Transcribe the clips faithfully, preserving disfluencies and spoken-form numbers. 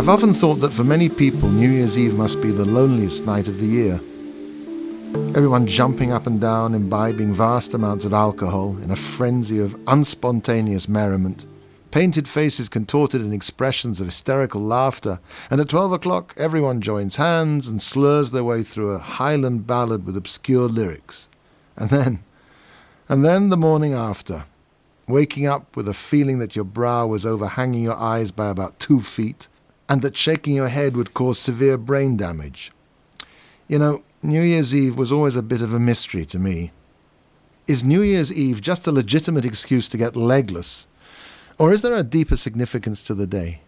I've often thought that for many people, New Year's Eve must be the loneliest night of the year. Everyone jumping up and down, imbibing vast amounts of alcohol in a frenzy of unspontaneous merriment, painted faces contorted in expressions of hysterical laughter, and at twelve o'clock everyone joins hands and slurs their way through a Highland ballad with obscure lyrics. And then, and then the morning after, waking up with a feeling that your brow was overhanging your eyes by about two feet, and that shaking your head would cause severe brain damage. You know, New Year's Eve was always a bit of a mystery to me. Is New Year's Eve just a legitimate excuse to get legless? Or is there a deeper significance to the day?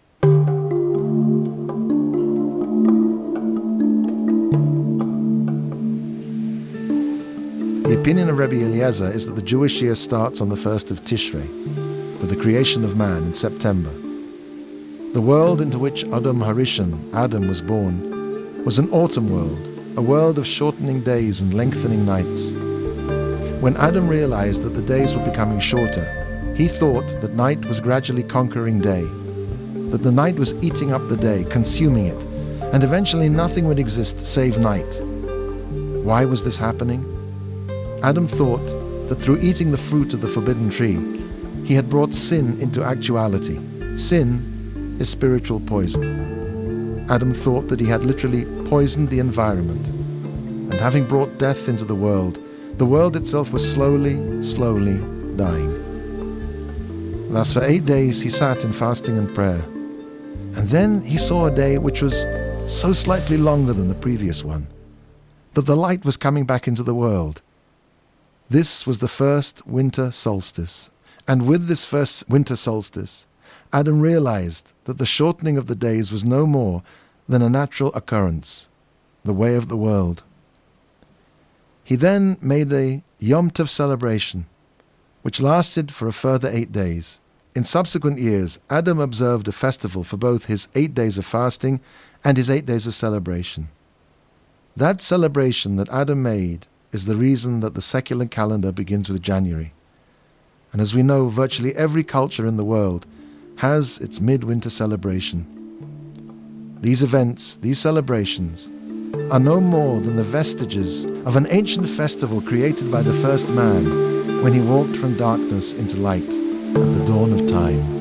The opinion of Rebbe Eliezer is that the Jewish year starts on the first of Tishrei, with the creation of man in September. The world into which Adam Harishon, Adam, was born, was an autumn world, a world of shortening days and lengthening nights. When Adam realized that the days were becoming shorter, he thought that night was gradually conquering day, that the night was eating up the day, consuming it, and eventually nothing would exist save night. Why was this happening? Adam thought that through eating the fruit of the forbidden tree, he had brought sin into actuality. Sin is spiritual poison. Adam thought that he had literally poisoned the environment, and having brought death into the world, the world itself was slowly, slowly dying. Thus for eight days he sat in fasting and prayer, and then he saw a day which was so slightly longer than the previous one, that the light was coming back into the world. This was the first winter solstice, and with this first winter solstice, Adam realized that the shortening of the days was no more than a natural occurrence, the way of the world. He then made a Yom Tov celebration, which lasted for a further eight days. In subsequent years, Adam observed a festival for both his eight days of fasting and his eight days of celebration. That celebration that Adam made is the reason that the secular calendar begins with January. And as we know, virtually every culture in the world has its midwinter celebration. These events, these celebrations, are no more than the vestiges of an ancient festival created by the first man when he walked from darkness into light at the dawn of time.